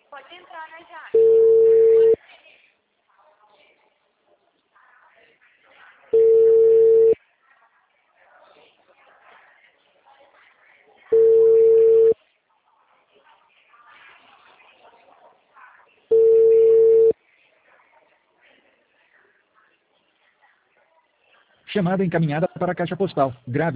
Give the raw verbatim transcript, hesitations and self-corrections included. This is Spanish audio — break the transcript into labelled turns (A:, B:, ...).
A: Pode entrar, né, Jaime?
B: Chamada encaminhada para a caixa postal. Grave